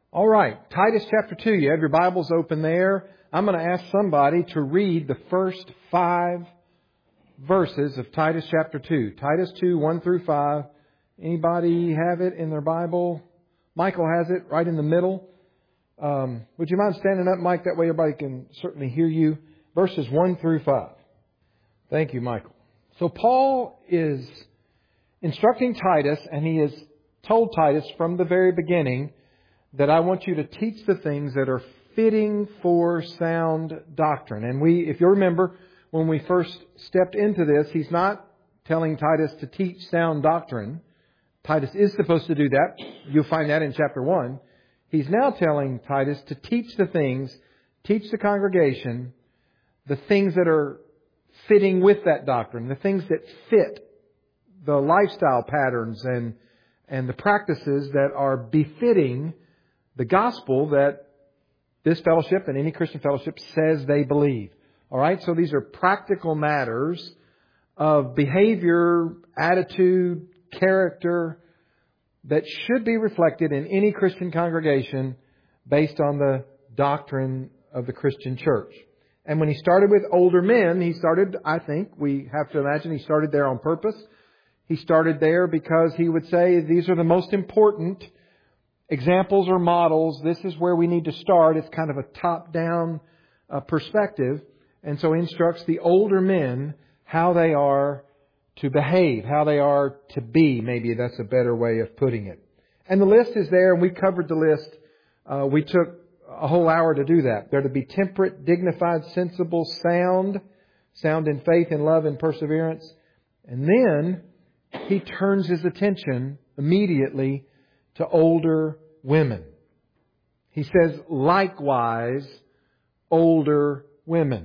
All right, Titus chapter 2. You have your Bibles open there. I'm going to ask somebody to read the first 5 verses of Titus chapter 2. Titus 2, 1 through 5. Anybody have it in their Bible? Michael has it right in the middle. Would you mind standing up, Mike? That way everybody can certainly hear you. Verses 1 through 5. Thank you, Michael. So Paul is instructing Titus, and he has told Titus from the very beginning that I want you to teach the things that are fitting for sound doctrine. And if you remember, when we first stepped into this, he's not telling Titus to teach sound doctrine. Titus is supposed to do that. You'll find that in chapter 1. He's now telling Titus to teach the things, teach the congregation, the things that are fitting with that doctrine, the things that fit the lifestyle patterns and the practices that are befitting the gospel that this fellowship and any Christian fellowship says they believe. All right, so these are practical matters of behavior, attitude, character that should be reflected in any Christian congregation based on the doctrine of the Christian church. And when he started with older men, I think we have to imagine he started there on purpose. He started there because he would say these are the most important examples or models. This is where we need to start. It's kind of a top-down perspective. And so he instructs the older men how they are to behave, how they are to be. Maybe that's a better way of putting it. And the list is there, and we covered the list. We took a whole hour to do that. They're to be temperate, dignified, sensible, sound in faith and love and perseverance. And then he turns his attention immediately to older women. He says, likewise, older women.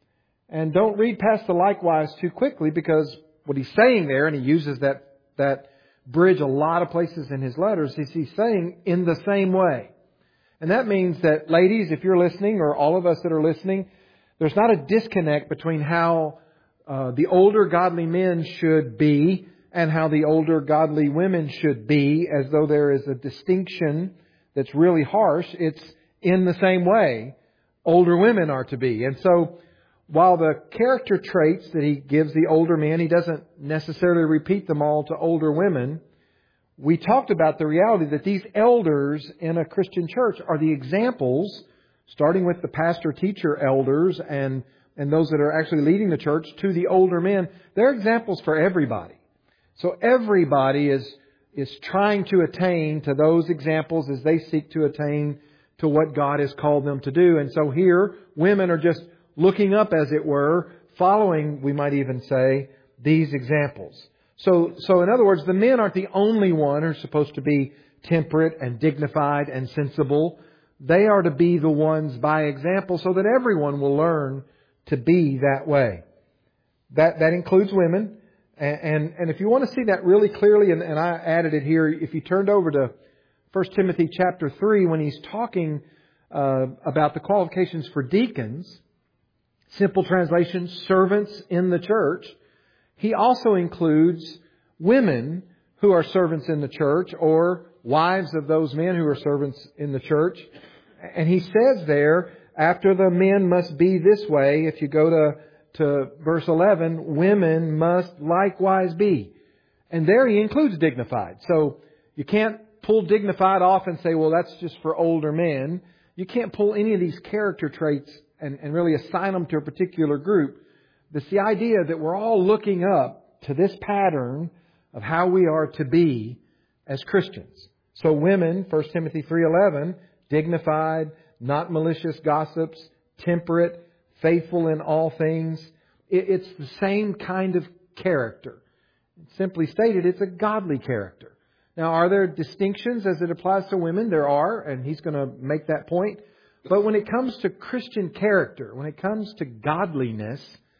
And don't read past the likewise too quickly, because what he's saying there, and he uses that bridge a lot of places in his letters, is he's saying in the same way. And that means that, ladies, if you're listening, or all of us that are listening, there's not a disconnect between how the older godly men should be and how the older godly women should be, as though there is a distinction that's really harsh. It's in the same way older women are to be. And so, while the character traits that he gives the older men, he doesn't necessarily repeat them all to older women. We talked about the reality that these elders in a Christian church are the examples, starting with the pastor, teacher, elders, and those that are actually leading the church, to the older men. They're examples for everybody. So everybody is trying to attain to those examples as they seek to attain to what God has called them to do. And so here, women are just looking up, as it were, following, we might even say, these examples. So in other words, the men aren't the only one who are supposed to be temperate and dignified and sensible. They are to be the ones by example, so that everyone will learn to be that way. That includes women. And if you want to see that really clearly, and I added it here, if you turned over to 1 Timothy chapter 3, when he's talking about the qualifications for deacons, simple translation, servants in the church, he also includes women who are servants in the church, or wives of those men who are servants in the church. And he says there, after the men must be this way, if you go to verse 11, women must likewise be. And there he includes dignified. So you can't pull dignified off and say, well, that's just for older men. You can't pull any of these character traits and really assign them to a particular group. It's the idea that we're all looking up to this pattern of how we are to be as Christians. So women, 1 Timothy 3:11, dignified, not malicious gossips, temperate, faithful in all things. It's the same kind of character. Simply stated, it's a godly character. Now, are there distinctions as it applies to women? There are, and he's going to make that point. But when it comes to Christian character, when it comes to godliness,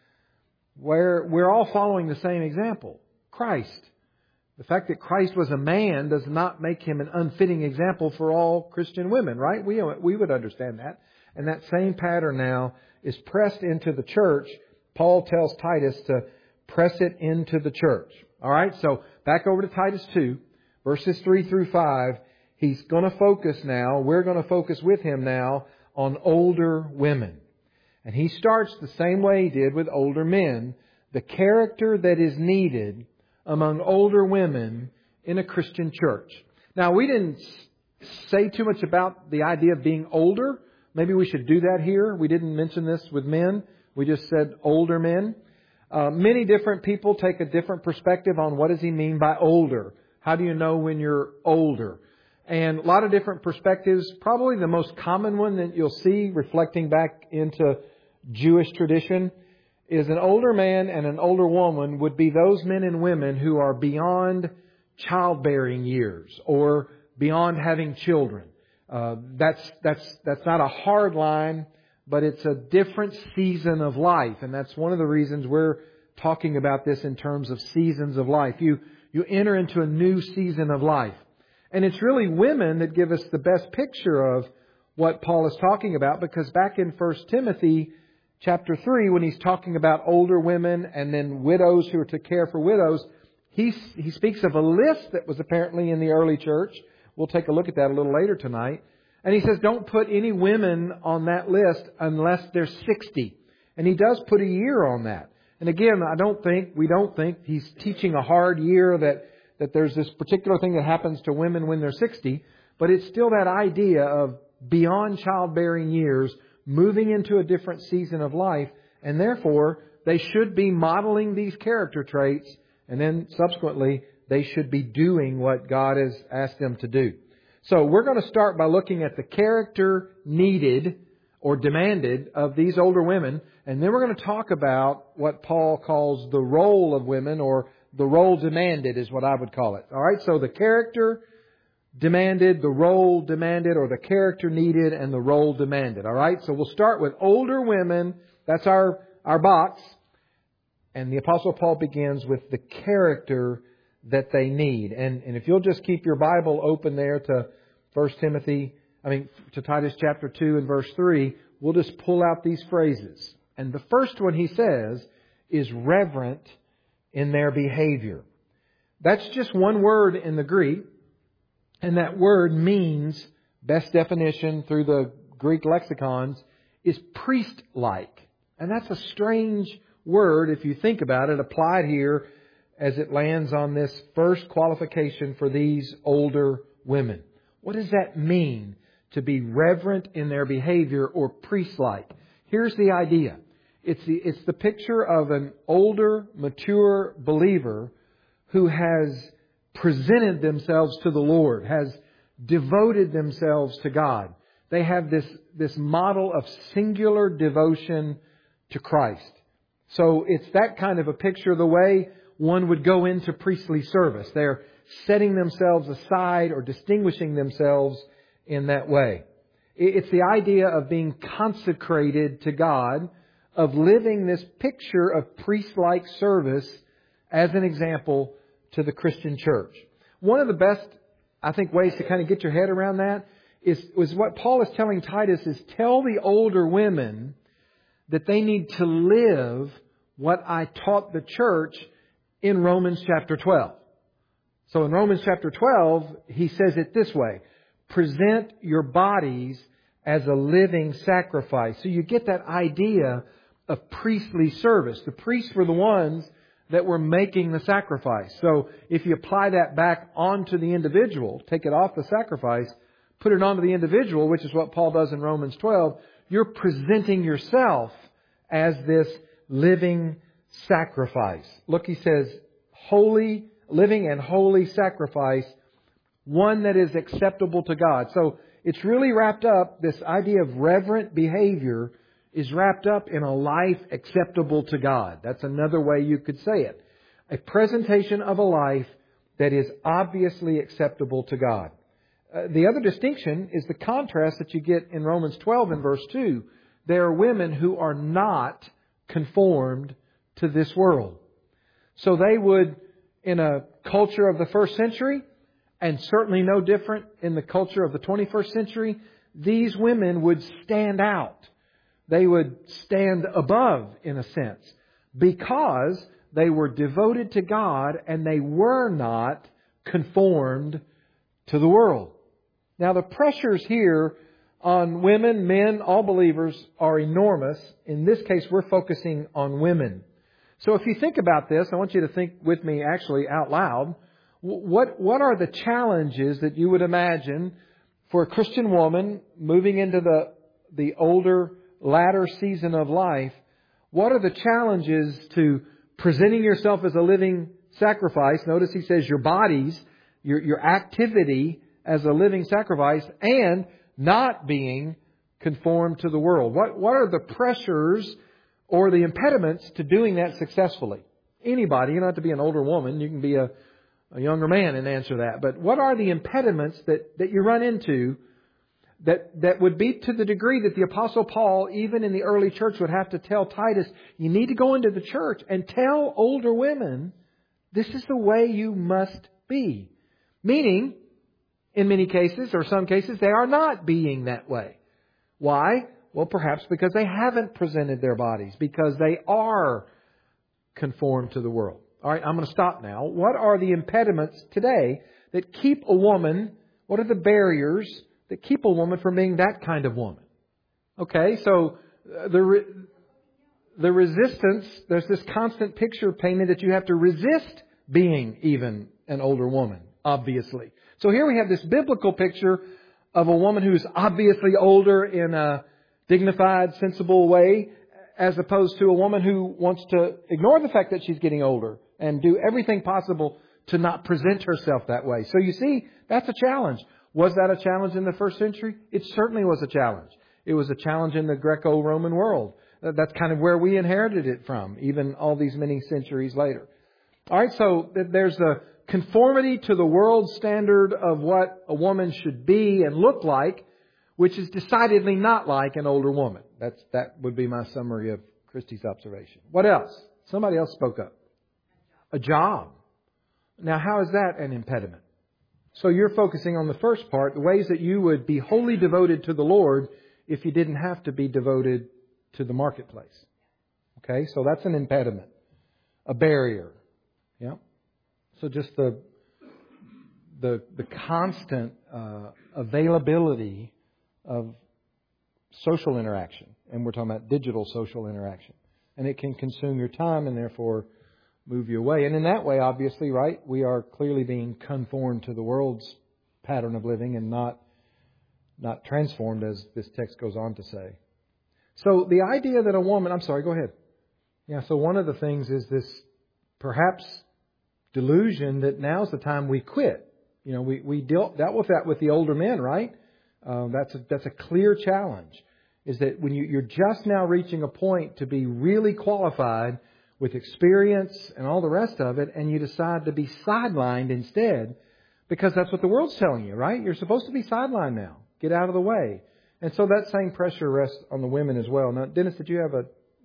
where we're all following the same example, Christ. The fact that Christ was a man does not make him an unfitting example for all Christian women, right? We would understand that. And that same pattern now is pressed into the church. Paul tells Titus to press it into the church. All right, so back over to Titus 2, verses 3 through 5. He's going to focus now, we're going to focus with him now on older women. And he starts the same way he did with older men. The character that is needed among older women in a Christian church. Now, we didn't say too much about the idea of being older. Maybe we should do that here. We didn't mention this with men. We just said older men. Many different people take a different perspective on what does he mean by older. How do you know when you're older? And a lot of different perspectives. Probably the most common one that you'll see reflecting back into Jewish tradition is an older man and an older woman would be those men and women who are beyond childbearing years or beyond having children. That's not a hard line, but it's a different season of life. And that's one of the reasons we're talking about this in terms of seasons of life. You enter into a new season of life. And it's really women that give us the best picture of what Paul is talking about, because back in 1 Timothy chapter 3, when he's talking about older women and then widows who are to care for widows, he speaks of a list that was apparently in the early church. We'll take a look at that a little later tonight. And he says, don't put any women on that list unless they're 60. And he does put a year on that. And again, we don't think he's teaching a hard year that there's this particular thing that happens to women when they're 60. But it's still that idea of beyond childbearing years, moving into a different season of life. And therefore, they should be modeling these character traits. And then subsequently, they should be doing what God has asked them to do. So we're going to start by looking at the character needed or demanded of these older women. And then we're going to talk about what Paul calls the role of women, or the role demanded is what I would call it. All right, so the character demanded, the role demanded, or the character needed and the role demanded. All right, so we'll start with older women. That's our box. And the Apostle Paul begins with the character that they need. And if you'll just keep your Bible open there to to Titus chapter 2 and verse 3, we'll just pull out these phrases. And the first one he says is reverent in their behavior. That's just one word in the Greek. And that word means, best definition through the Greek lexicons, is priest-like. And that's a strange word if you think about it, applied here as it lands on this first qualification for these older women. What does that mean, to be reverent in their behavior or priest-like? Here's the idea. It's the picture of an older, mature believer who has presented themselves to the Lord, has devoted themselves to God. They have this model of singular devotion to Christ. So it's that kind of a picture, the way one would go into priestly service. They're setting themselves aside or distinguishing themselves in that way. It's the idea of being consecrated to God, of living this picture of priest-like service as an example to the Christian church. One of the best, I think, ways to kind of get your head around that is what Paul is telling Titus is tell the older women that they need to live what I taught the church in Romans chapter 12. So in Romans chapter 12, he says it this way: present your bodies as a living sacrifice. So you get that idea of priestly service. The priests were the ones that were making the sacrifice. So if you apply that back onto the individual, take it off the sacrifice, put it onto the individual, which is what Paul does in Romans 12, you're presenting yourself as this living sacrifice. Look, he says, holy, living and holy sacrifice, one that is acceptable to God. So it's really wrapped up, this idea of reverent behavior is wrapped up in a life acceptable to God. That's another way you could say it. A presentation of a life that is obviously acceptable to God. The other distinction is the contrast that you get in Romans 12 and verse 2. There are women who are not conformed to this world. So they would, in a culture of the first century, and certainly no different in the culture of the 21st century, these women would stand out. They would stand above, in a sense, because they were devoted to God and they were not conformed to the world. Now the pressures here on women, men, all believers are enormous. In this case, we're focusing on women. So if you think about this, I want you to think with me actually out loud. What are the challenges that you would imagine for a Christian woman moving into the older, latter season of life? What are the challenges to presenting yourself as a living sacrifice? Notice he says your bodies, your activity as a living sacrifice, and not being conformed to the world. What are the pressures or the impediments to doing that successfully? Anybody, you don't have to be an older woman, you can be a younger man and answer that. But what are the impediments that you run into that would be to the degree that the Apostle Paul, even in the early church, would have to tell Titus, you need to go into the church and tell older women, this is the way you must be. Meaning, in many cases, or some cases, they are not being that way. Why? Well, perhaps because they haven't presented their bodies, because they are conformed to the world. All right, I'm going to stop now. What are the impediments today that keep a woman, what are the barriers that keep a woman from being that kind of woman? Okay, so the resistance, there's this constant picture painted that you have to resist being even an older woman, obviously. So here we have this biblical picture of a woman who's obviously older in a dignified, sensible way, as opposed to a woman who wants to ignore the fact that she's getting older and do everything possible to not present herself that way. So you see, that's a challenge. Was that a challenge in the first century? It certainly was a challenge. It was a challenge in the Greco-Roman world. That's kind of where we inherited it from, even all these many centuries later. All right, so there's the conformity to the world standard of what a woman should be and look like, which is decidedly not like an older woman. That would be my summary of Christy's observation. What else? Somebody else spoke up. A job. Now, how is that an impediment? So you're focusing on the first part, the ways that you would be wholly devoted to the Lord if you didn't have to be devoted to the marketplace. Okay, so that's an impediment. A barrier. Yeah. So just the constant availability of social interaction. And we're talking about digital social interaction. And it can consume your time and therefore move you away. And in that way, obviously, right, we are clearly being conformed to the world's pattern of living and not transformed, as this text goes on to say. So the idea that a woman... I'm sorry, go ahead. Yeah, so one of the things is this perhaps delusion that now's the time we quit. You know, we dealt with that with the older men, right? That's a clear challenge. Is that when you're just now reaching a point to be really qualified with experience and all the rest of it, and you decide to be sidelined instead, because that's what the world's telling you, right? You're supposed to be sidelined now. Get out of the way. And so that same pressure rests on the women as well. Now, Dennis, did you have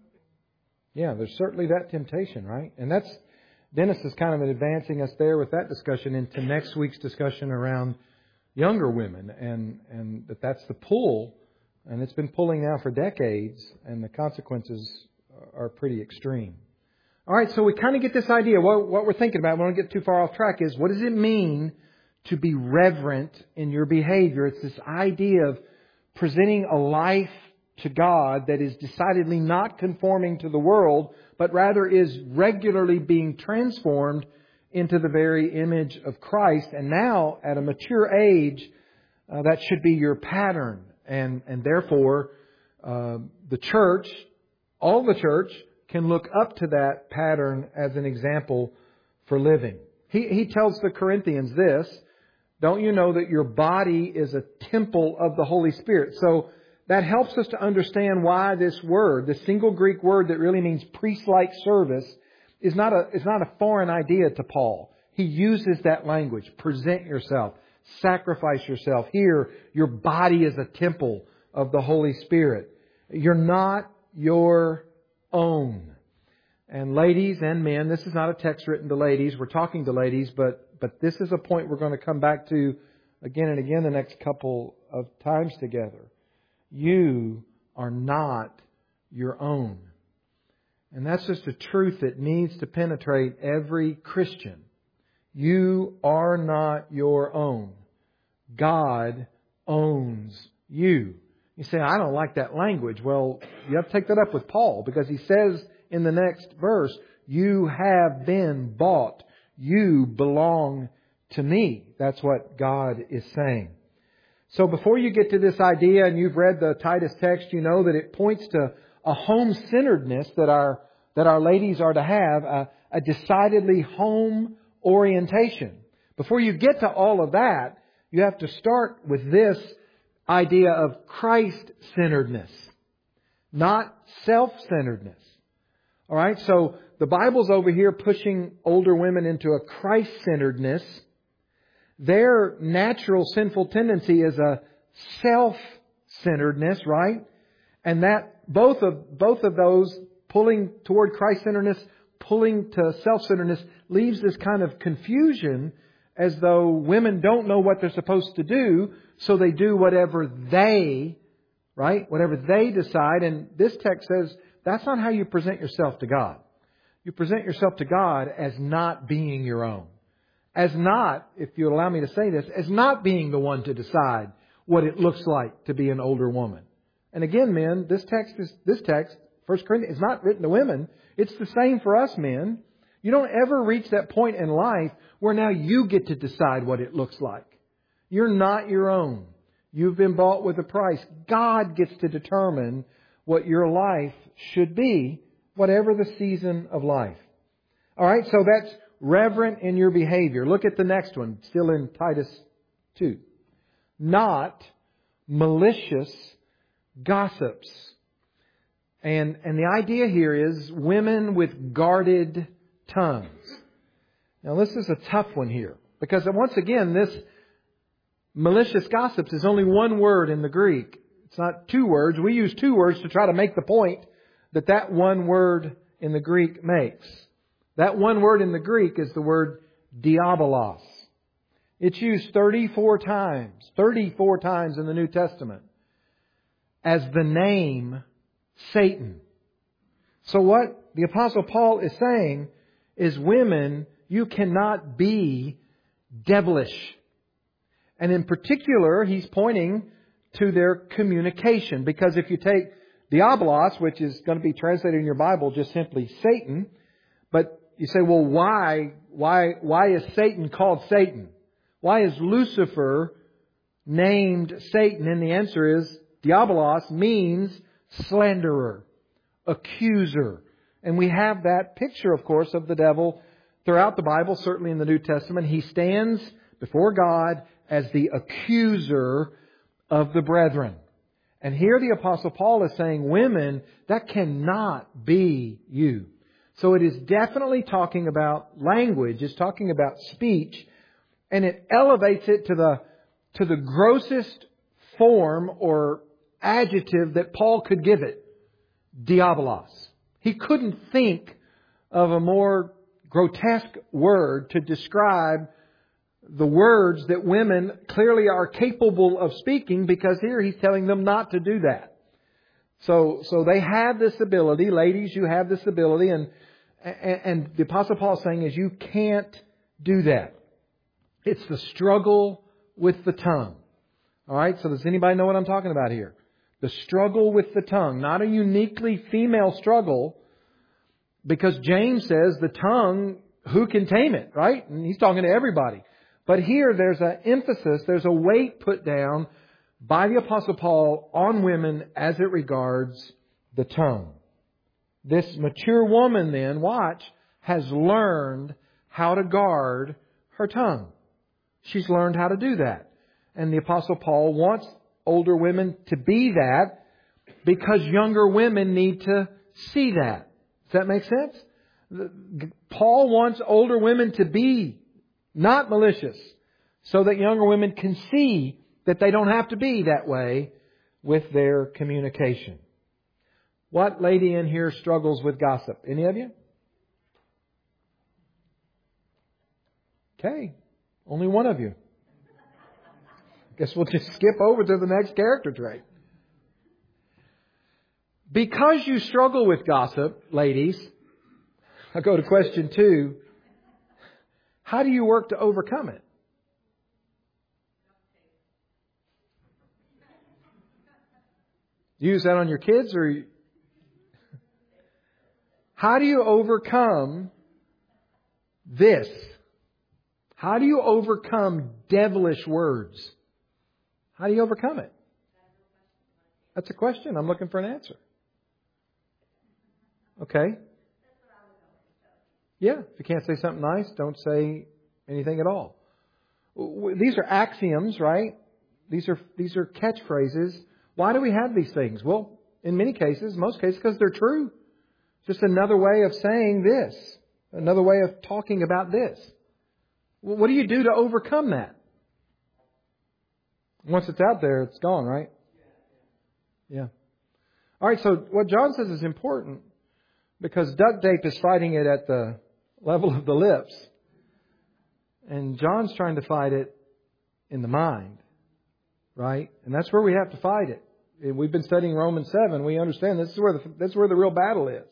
Yeah, there's certainly that temptation, right? And Dennis is kind of advancing us there with that discussion into next week's discussion around younger women, and that's the pull, and it's been pulling now for decades, and the consequences are pretty extreme. All right, so we kind of get this idea. What we're thinking about, we don't get too far off track, is what does it mean to be reverent in your behavior? It's this idea of presenting a life to God that is decidedly not conforming to the world, but rather is regularly being transformed into the very image of Christ. And now, at a mature age, that should be your pattern. And therefore, the church, all the church, can look up to that pattern as an example for living. He tells the Corinthians this, don't you know that your body is a temple of the Holy Spirit? So that helps us to understand why this word, the single Greek word that really means priest-like service, is not a foreign idea to Paul. He uses that language. Present yourself. Sacrifice yourself. Here, your body is a temple of the Holy Spirit. You're not your own. And ladies and men, this is not a text written to ladies. We're talking to ladies, but this is a point we're going to come back to again and again the next couple of times together. You are not your own. And that's just a truth that needs to penetrate every Christian. You are not your own. God owns you. You say, I don't like that language. Well, you have to take that up with Paul, because he says in the next verse, you have been bought. You belong to me. That's what God is saying. So before you get to this idea, and you've read the Titus text, you know that it points to a home-centeredness that our ladies are to have, a decidedly home orientation. Before you get to all of that, you have to start with this idea of Christ-centeredness, not self-centeredness. All right, so the Bible's over here pushing older women into a Christ-centeredness. Their natural sinful tendency is a self-centeredness, right? And that both of those, pulling toward Christ-centeredness, pulling to self-centeredness, leaves this kind of confusion, as though women don't know what they're supposed to do, so they do whatever they decide. And this text says that's not how you present yourself to God. You present yourself to God as not being your own. As not, if you allow me to say this, as not being the one to decide what it looks like to be an older woman. And again, men, this text, 1 Corinthians, is not written to women. It's the same for us men. You don't ever reach that point in life where now you get to decide what it looks like. You're not your own. You've been bought with a price. God gets to determine what your life should be, whatever the season of life. All right, so that's reverent in your behavior. Look at the next one, still in Titus 2. Not malicious gossips. And the idea here is women with guarded tongues. Now this is a tough one here, because once again, this malicious gossips is only one word in the Greek. It's not two words. We use two words to try to make the point that one word in the Greek makes. That one word in the Greek is the word diabolos. It's used 34 times in the New Testament as the name Satan. So what the Apostle Paul is saying is, women, you cannot be devilish. And in particular, he's pointing to their communication. Because if you take diabolos, which is going to be translated in your Bible just simply Satan, but you say, well, why is Satan called Satan? Why is Lucifer named Satan? And the answer is, diabolos means slanderer, accuser. And we have that picture, of course, of the devil throughout the Bible, certainly in the New Testament. He stands before God as the accuser of the brethren. And here the Apostle Paul is saying, women, that cannot be you. So it is definitely talking about language. It's talking about speech. And it elevates it to the grossest form or adjective that Paul could give it. Diabolos. He couldn't think of a more grotesque word to describe the words that women clearly are capable of speaking, because here he's telling them not to do that. So they have this ability. Ladies, you have this ability. And the Apostle Paul is saying is you can't do that. It's the struggle with the tongue. All right, so does anybody know what I'm talking about here? The struggle with the tongue. Not a uniquely female struggle, because James says the tongue, who can tame it, right? And he's talking to everybody. But here there's an emphasis, there's a weight put down by the Apostle Paul on women as it regards the tongue. This mature woman then, watch, has learned how to guard her tongue. She's learned how to do that. And the Apostle Paul wants older women to be that, because younger women need to see that. Does that make sense? Paul wants older women to be not malicious, so that younger women can see that they don't have to be that way with their communication. What lady in here struggles with gossip? Any of you? Okay. Only one of you. Guess we'll just skip over to the next character trait. Because you struggle with gossip, ladies, I'll go to question 2. How do you work to overcome it? Use that on your kids or... How do you overcome this? How do you overcome devilish words? How do you overcome it? That's a question. I'm looking for an answer. Okay. Yeah. If you can't say something nice, don't say anything at all. These are axioms, right? These are catchphrases. Why do we have these things? Well, in many cases, most cases, because they're true. Just another way of saying this. Another way of talking about this. What do you do to overcome that? Once it's out there, it's gone, right? Yeah. All right, so what John says is important because duct tape is fighting it at the level of the lips. And John's trying to fight it in the mind, right? And that's where we have to fight it. We've been studying Romans 7. We understand this is where the real battle is.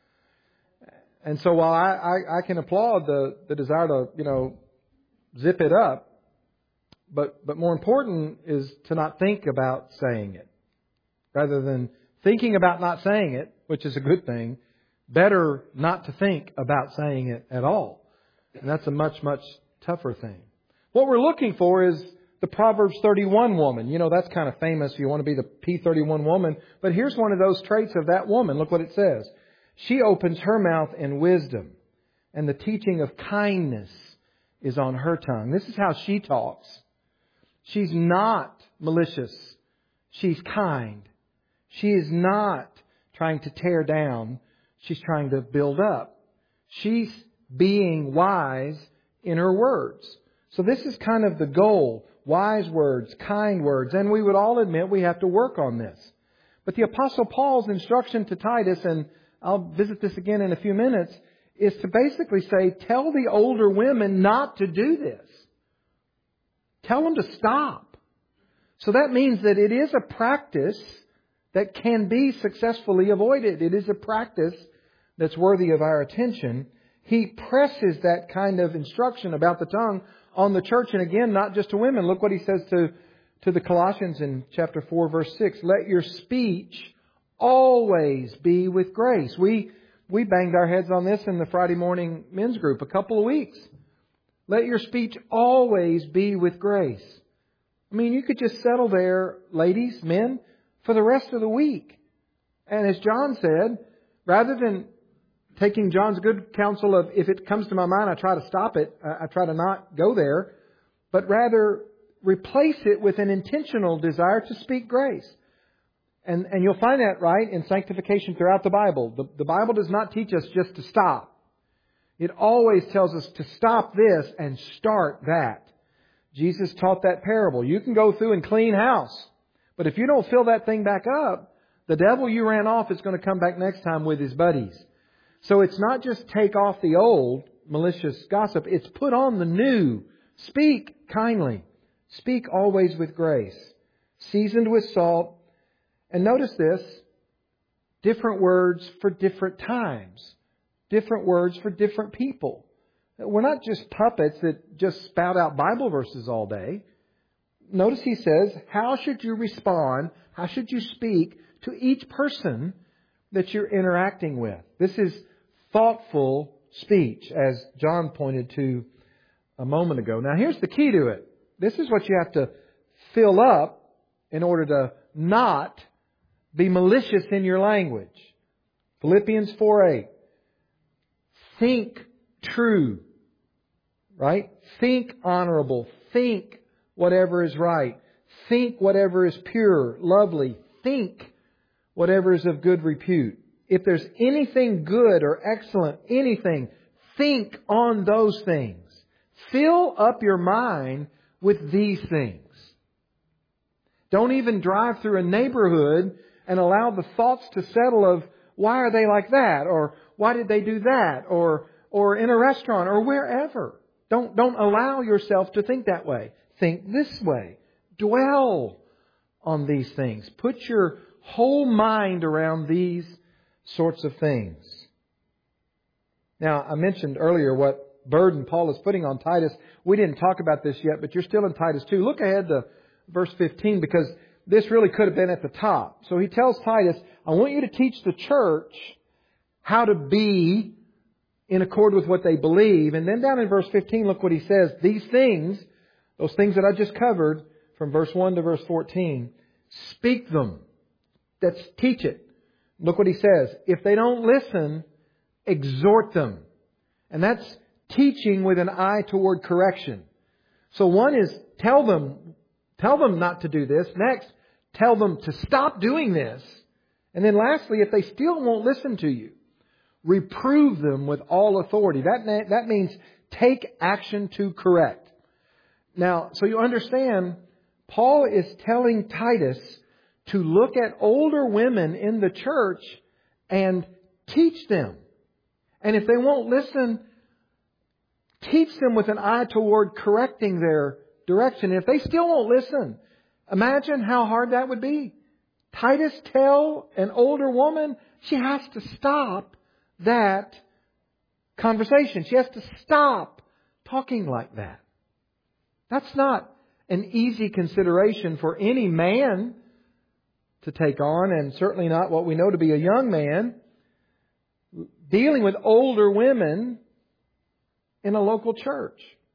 And so while I can applaud the desire to, zip it up, but more important is to not think about saying it. Rather than thinking about not saying it, which is a good thing, better not to think about saying it at all. And that's a much, much tougher thing. What we're looking for is the Proverbs 31 woman. That's kind of famous. You want to be the P31 woman. But here's one of those traits of that woman. Look what it says. She opens her mouth in wisdom, and the teaching of kindness is on her tongue. This is how she talks. She's not malicious. She's kind. She is not trying to tear down. She's trying to build up. She's being wise in her words. So this is kind of the goal. Wise words, kind words. And we would all admit we have to work on this. But the Apostle Paul's instruction to Titus, and I'll visit this again in a few minutes, is to basically say, tell the older women not to do this. Tell them to stop. So that means that it is a practice that can be successfully avoided. It is a practice that's worthy of our attention. He presses that kind of instruction about the tongue on the church. And again, not just to women. Look what he says to the Colossians in chapter 4, verse 6. Let your speech always be with grace. We banged our heads on this in the Friday morning men's group a couple of weeks. Let your speech always be with grace. I mean, you could just settle there, ladies, men, for the rest of the week. And as John said, rather than taking John's good counsel of if it comes to my mind, I try to stop it. I try to not go there. But rather replace it with an intentional desire to speak grace. And you'll find that right in sanctification throughout the Bible. The Bible does not teach us just to stop. It always tells us to stop this and start that. Jesus taught that parable. You can go through and clean house. But if you don't fill that thing back up, the devil you ran off is going to come back next time with his buddies. So it's not just take off the old malicious gossip. It's put on the new. Speak kindly. Speak always with grace. Seasoned with salt. And notice this. Different words for different times. Different words for different people. We're not just puppets that just spout out Bible verses all day. Notice he says, how should you respond? How should you speak to each person that you're interacting with? This is thoughtful speech, as John pointed to a moment ago. Now, here's the key to it. This is what you have to fill up in order to not be malicious in your language. Philippians 4:8. Think true. Right? Think honorable. Think whatever is right. Think whatever is pure, lovely. Think whatever is of good repute. If there's anything good or excellent, anything, think on those things. Fill up your mind with these things. Don't even drive through a neighborhood and allow the thoughts to settle of why are they like that? Or why did they do that? Or in a restaurant or wherever. Don't allow yourself to think that way. Think this way. Dwell on these things. Put your whole mind around these sorts of things. Now, I mentioned earlier what burden Paul is putting on Titus. We didn't talk about this yet, but you're still in Titus 2. Look ahead to verse 15 because this really could have been at the top. So he tells Titus, I want you to teach the church how to be in accord with what they believe. And then down in verse 15, look what he says. These things, those things that I just covered from verse 1 to verse 14, speak them. That's teach it. Look what he says. If they don't listen, exhort them. And that's teaching with an eye toward correction. So one is tell them not to do this. Next, tell them to stop doing this. And then lastly, if they still won't listen to you, reprove them with all authority. That means take action to correct. Now, so you understand, Paul is telling Titus to look at older women in the church and teach them. And if they won't listen, teach them with an eye toward correcting their direction. If they still won't listen, imagine how hard that would be. Titus tell an older woman she has to stop that conversation. She has to stop talking like that. That's not an easy consideration for any man to take on, and certainly not what we know to be a young man. Dealing with older women in a local church.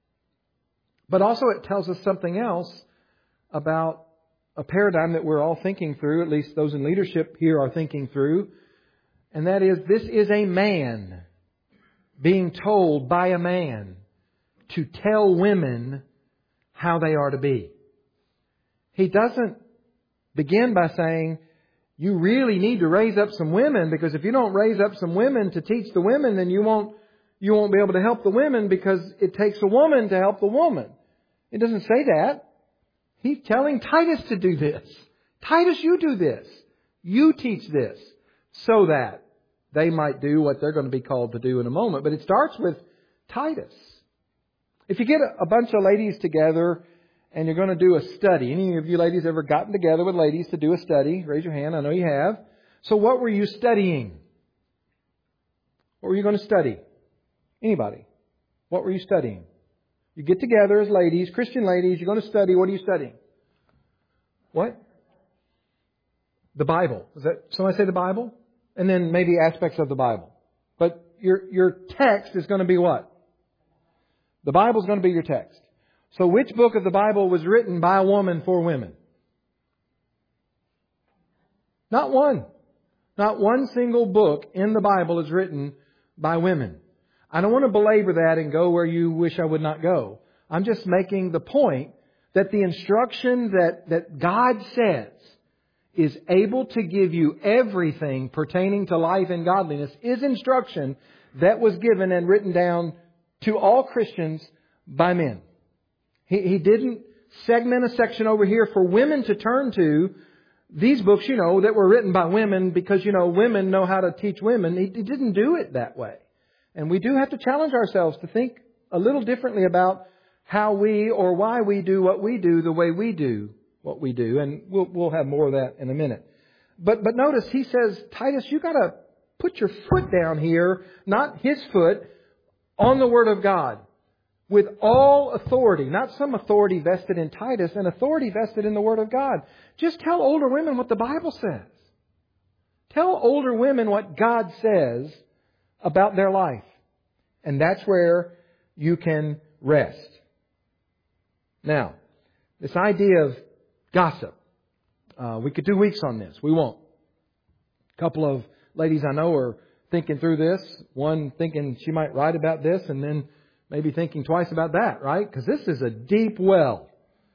But also it tells us something else about a paradigm that we're all thinking through, at least those in leadership here are thinking through. And that is, this is a man being told by a man to tell women how they are to be. He doesn't begin by saying, you really need to raise up some women, because if you don't raise up some women to teach the women, then you won't be able to help the women, because it takes a woman to help the woman. It doesn't say that. He's telling Titus to do this. Titus, you do this. You teach this, so that they might do what they're going to be called to do in a moment. But it starts with Titus. If you get a bunch of ladies together and you're going to do a study. Any of you ladies ever gotten together with ladies to do a study? Raise your hand. I know you have. So what were you studying? What were you going to study? Anybody? What were you studying? You get together as ladies, Christian ladies, you're going to study. What are you studying? What? The Bible. Is that somebody say the Bible? And then maybe aspects of the Bible. But your text is going to be what? The Bible is going to be your text. So which book of the Bible was written by a woman for women? Not one. Not one single book in the Bible is written by women. I don't want to belabor that and go where you wish I would not go. I'm just making the point that the instruction that God says is able to give you everything pertaining to life and godliness is instruction that was given and written down to all Christians by men. He didn't segment a section over here for women to turn to. These books, that were written by women because, women know how to teach women. He didn't do it that way. And we do have to challenge ourselves to think a little differently about how we or why we do what we do the way we do what we do. And we'll have more of that in a minute. But notice he says, Titus, you got to put your foot down here, not his foot, on the Word of God. With all authority, not some authority vested in Titus, an authority vested in the Word of God. Just tell older women what the Bible says. Tell older women what God says about their life. And that's where you can rest. Now, this idea of gossip. We could do weeks on this. We won't. A couple of ladies I know are thinking through this. One thinking she might write about this, and then maybe thinking twice about that, right? Because this is a deep well.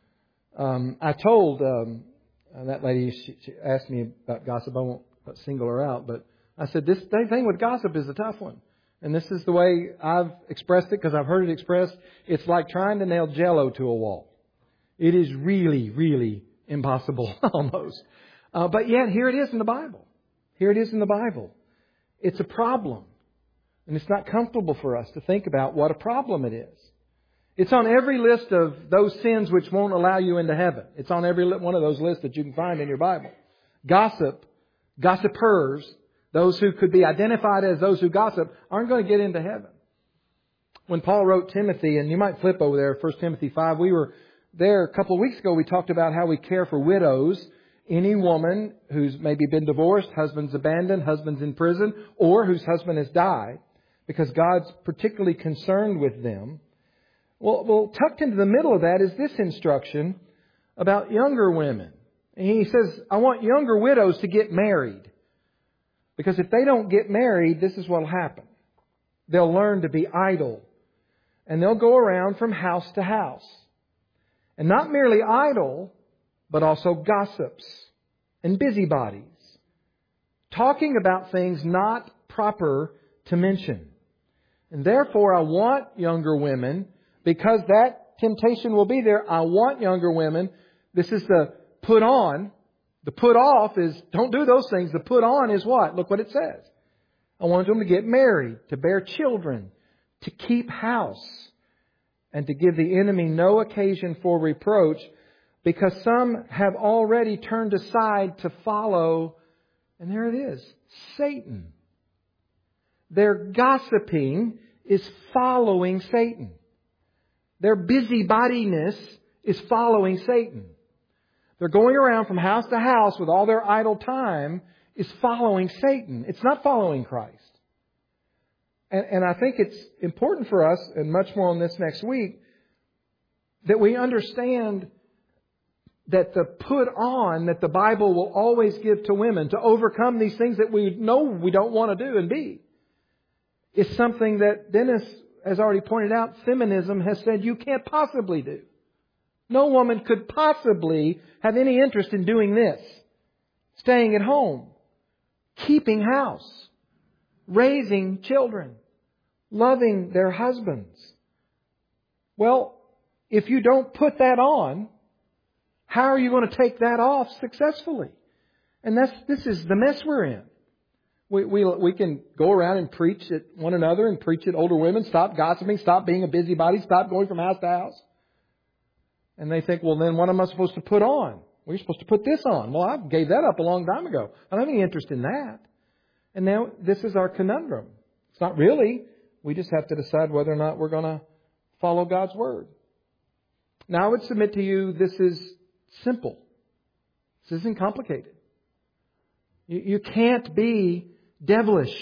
I told that lady, she asked me about gossip. I won't single her out, but I said, this thing with gossip is a tough one. And this is the way I've expressed it, because I've heard it expressed. It's like trying to nail Jell-O to a wall. It is really, really impossible, almost. But yet, here it is in the Bible. Here it is in the Bible. It's a problem. And it's not comfortable for us to think about what a problem it is. It's on every list of those sins which won't allow you into heaven. It's on every one of those lists that you can find in your Bible. Gossip, gossipers, those who could be identified as those who gossip, aren't going to get into heaven. When Paul wrote Timothy, and you might flip over there, 1 Timothy 5, we were there a couple of weeks ago. We talked about how we care for widows. any woman who's maybe been divorced, husband's abandoned, husband's in prison, or whose husband has died, because God's particularly concerned with them. Well, tucked into the middle of that is this instruction about younger women. And He says, I want younger widows to get married. Because if they don't get married, this is what will happen. They'll learn to be idle. And they'll go around from house to house. And not merely idle, but also gossips and busybodies. Talking about things not proper to mention. And therefore, I want younger women, because that temptation will be there, I want younger women. This is the put on. The put off is, don't do those things. The put on is what? Look what it says. I want them to get married, to bear children, to keep house, and to give the enemy no occasion for reproach, because some have already turned aside to follow, and there it is, Satan. Their gossiping is following Satan. Their busybodiness is following Satan. They're going around from house to house with all their idle time is following Satan. It's not following Christ. And I think it's important for us, and much more on this next week, that we understand that the put on that the Bible will always give to women to overcome these things that we know we don't want to do and be is something that Dennis has already pointed out, feminism has said you can't possibly do. No woman could possibly have any interest in doing this. Staying at home, keeping house, raising children, loving their husbands. Well, if you don't put that on, how are you going to take that off successfully? And this is the mess we're in. We can go around and preach at one another and preach at older women. Stop gossiping. Stop being a busybody. Stop going from house to house. And they think, well, then what am I supposed to put on? Well, you're supposed to put this on. Well, I gave that up a long time ago. I don't have any interest in that. And now this is our conundrum. It's not really. We just have to decide whether or not we're going to follow God's Word. Now, I would submit to you this is simple. This isn't complicated. You can't be devilish.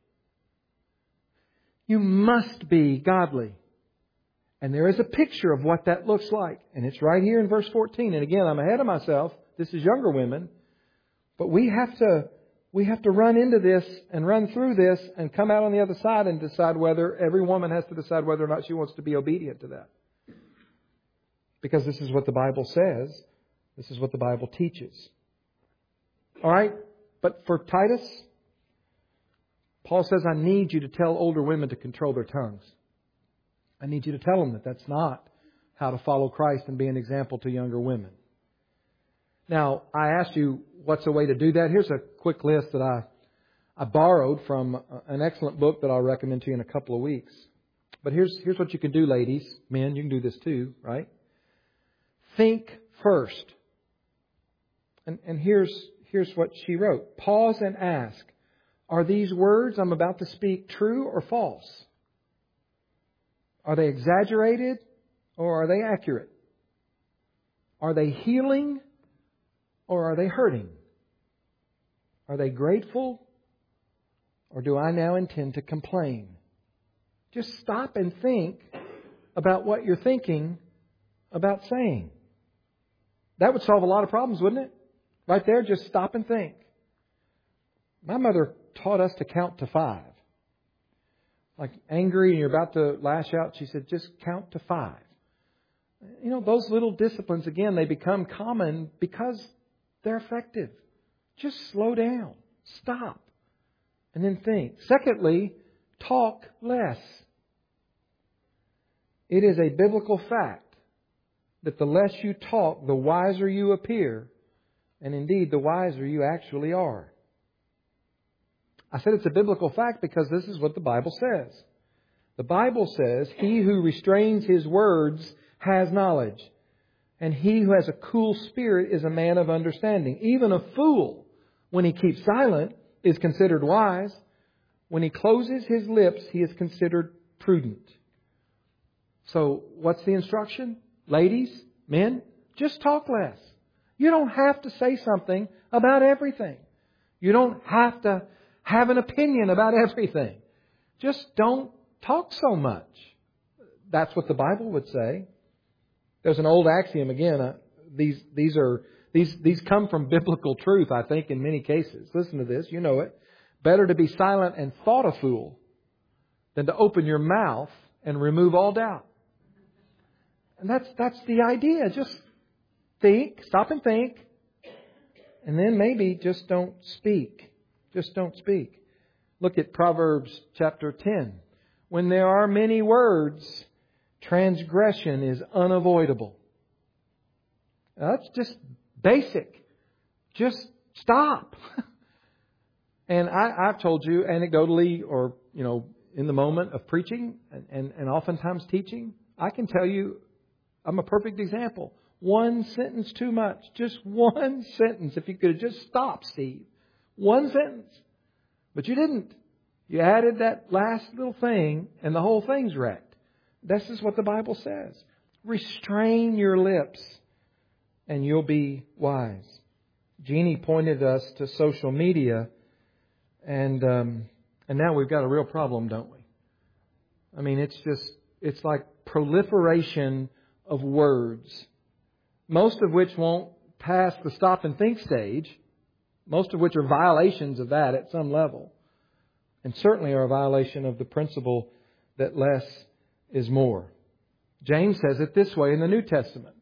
You must be godly. And there is a picture of what that looks like. And it's right here in verse 14. And again, I'm ahead of myself. This is younger women. But we have to run into this and run through this and come out on the other side and decide whether, every woman has to decide whether or not she wants to be obedient to that. Because this is what the Bible says. This is what the Bible teaches. All right? But for Titus, Paul says, I need you to tell older women to control their tongues. I need you to tell them that that's not how to follow Christ and be an example to younger women. Now, I asked you, what's a way to do that? Here's a quick list that I borrowed from an excellent book that I'll recommend to you in a couple of weeks. But here's what you can do, ladies. Men, you can do this too, right? Think first. And here's what she wrote. Pause and ask, are these words I'm about to speak true or false? Are they exaggerated or are they accurate? Are they healing or are they hurting? Are they grateful or do I now intend to complain? Just stop and think about what you're thinking about saying. That would solve a lot of problems, wouldn't it? Right there, just stop and think. My mother taught us to count to 5. Like angry and you're about to lash out, she said, just count to 5. You know, those little disciplines, again, they become common because they're effective. Just slow down. Stop. And then think. Secondly, talk less. It is a biblical fact that the less you talk, the wiser you appear. And indeed, the wiser you actually are. I said it's a biblical fact because this is what the Bible says. The Bible says, he who restrains his words has knowledge. And he who has a cool spirit is a man of understanding. Even a fool, when he keeps silent, is considered wise. When he closes his lips, he is considered prudent. So, what's the instruction? Ladies, men, just talk less. You don't have to say something about everything. You don't have to have an opinion about everything. Just don't talk so much. That's what the Bible would say. There's an old axiom again. These come from biblical truth, I think, in many cases. Listen to this. You know it. Better to be silent and thought a fool than to open your mouth and remove all doubt. And that's the idea. Just think, stop and think, and then maybe just don't speak. Just don't speak. Look at Proverbs chapter 10. When there are many words, transgression is unavoidable. That's just basic. Just stop. And I've told you anecdotally or, in the moment of preaching and oftentimes teaching, I can tell you I'm a perfect example. One sentence too much. Just one sentence. If you could have just stopped, Steve. One sentence. But you didn't. You added that last little thing and the whole thing's wrecked. This is what the Bible says. Restrain your lips and you'll be wise. Jeannie pointed us to social media and now we've got a real problem, don't we? I mean, it's like proliferation of words, most of which won't pass the stop and think stage, most of which are violations of that at some level, and certainly are a violation of the principle that less is more. James says it this way in the New Testament.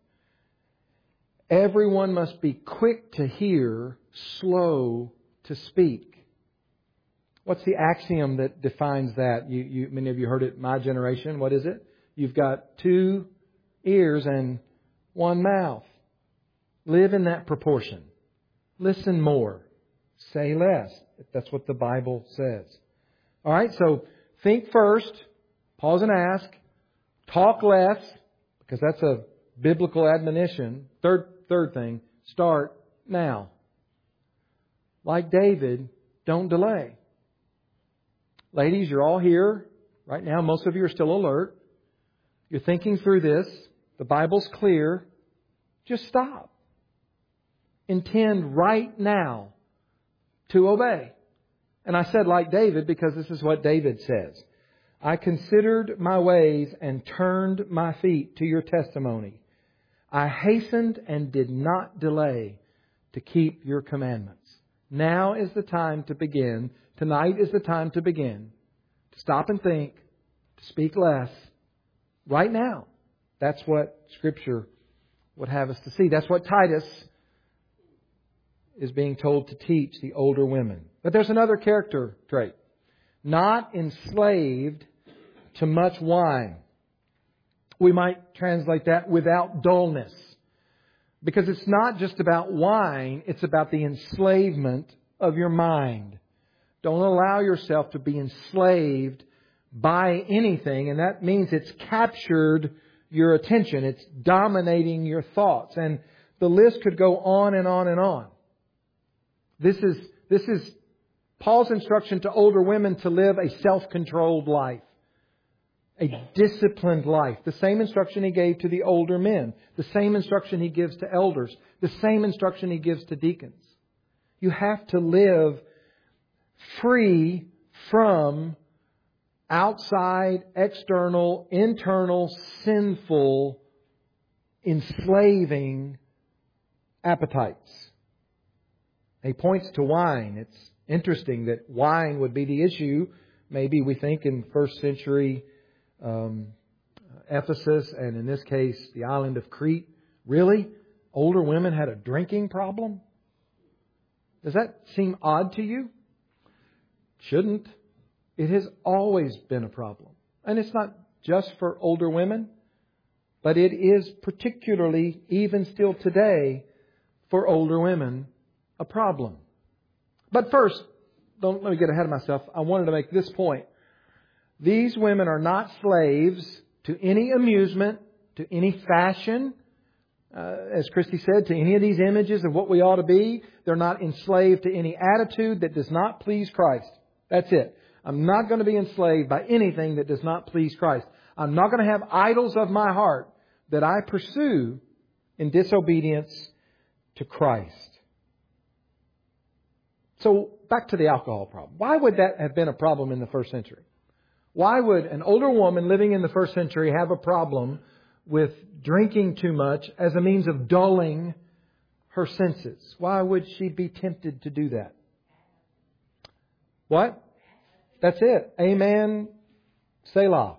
Everyone must be quick to hear, slow to speak. What's the axiom that defines that? Many of you heard it in my generation. What is it? You've got 2 ears and 1 mouth. Live in that proportion. Listen more. Say less. That's what the Bible says. All right, so think first. Pause and ask. Talk less, because that's a biblical admonition. Third thing, start now. Like David, don't delay. Ladies, you're all here right now. Most of you are still alert. You're thinking through this. The Bible's clear. Just stop. Intend right now to obey. And I said like David because this is what David says. I considered my ways and turned my feet to your testimony. I hastened and did not delay to keep your commandments. Now is the time to begin. Tonight is the time to begin. To stop and think. To speak less. Right now. That's what Scripture would have us to see. That's what Titus is being told to teach the older women. But there's another character trait. Not enslaved to much wine. We might translate that without dullness. Because it's not just about wine, it's about the enslavement of your mind. Don't allow yourself to be enslaved by anything, and that means it's captured your attention. It's dominating your thoughts. And the list could go on and on and on. This is Paul's instruction to older women to live a self-controlled life. A disciplined life. The same instruction he gave to the older men. The same instruction he gives to elders. The same instruction he gives to deacons. You have to live free from outside, external, internal, sinful, enslaving appetites. He points to wine. It's interesting that wine would be the issue. Maybe we think in first century Ephesus, and in this case, the island of Crete. Really? Older women had a drinking problem? Does that seem odd to you? Shouldn't. It has always been a problem. And it's not just for older women, but it is particularly, even still today, for older women, a problem. But first, let me get ahead of myself. I wanted to make this point. These women are not slaves to any amusement, to any fashion, as Christy said, to any of these images of what we ought to be. They're not enslaved to any attitude that does not please Christ. That's it. I'm not going to be enslaved by anything that does not please Christ. I'm not going to have idols of my heart that I pursue in disobedience to Christ. So back to the alcohol problem. Why would that have been a problem in the first century? Why would an older woman living in the first century have a problem with drinking too much as a means of dulling her senses? Why would she be tempted to do that? What? That's it. Amen. Selah.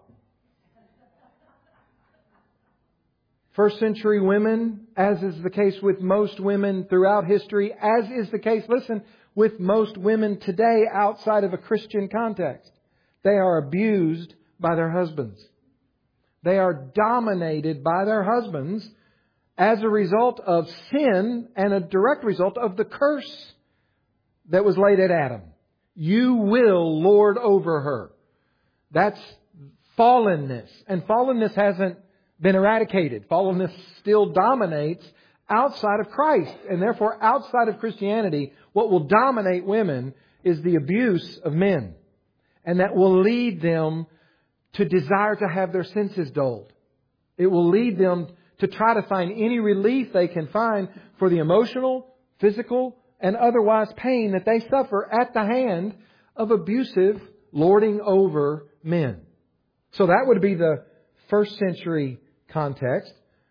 First century women, as is the case with most women throughout history, as is the case, listen, with most women today outside of a Christian context. They are abused by their husbands. They are dominated by their husbands as a result of sin and a direct result of the curse that was laid at Adam. You will lord over her. That's fallenness. And fallenness hasn't been eradicated. Fallenness still dominates outside of Christ. And therefore, outside of Christianity, what will dominate women is the abuse of men. And that will lead them to desire to have their senses dulled. It will lead them to try to find any relief they can find for the emotional, physical, and otherwise pain that they suffer at the hand of abusive lording over men. So that would be the first century context,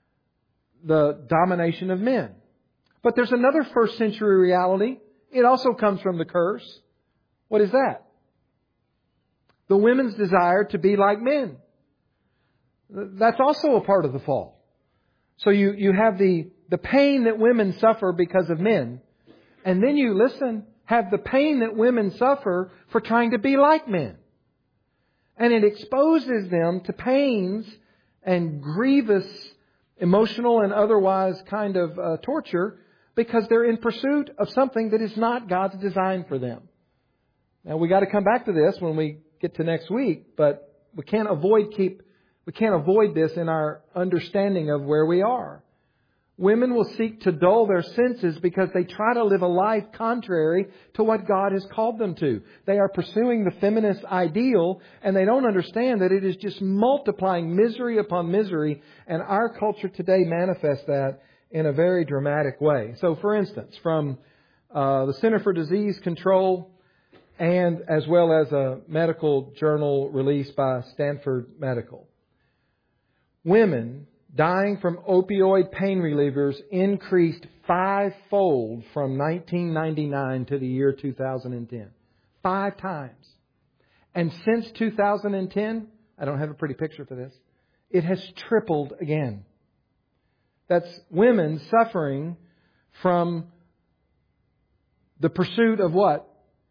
the domination of men. But there's another first century reality. It also comes from the curse. What is that? The women's desire to be like men. That's also a part of the fall. So you have the pain that women suffer because of men. And then you, have the pain that women suffer for trying to be like men. And it exposes them to pains and grievous emotional and otherwise kind of torture because they're in pursuit of something that is not God's design for them. Now we got to come back to this when we get to next week, but we can't avoid this in our understanding of where we are. Women will seek to dull their senses because they try to live a life contrary to what God has called them to. They are pursuing the feminist ideal and they don't understand that it is just multiplying misery upon misery, and our culture today manifests that in a very dramatic way. So for instance, from the Center for Disease Control and as well as a medical journal released by Stanford Medical, women dying from opioid pain relievers increased 5-fold from 1999 to the year 2010. 5 times. And since 2010, I don't have a pretty picture for this, it has tripled again. That's women suffering from the pursuit of what?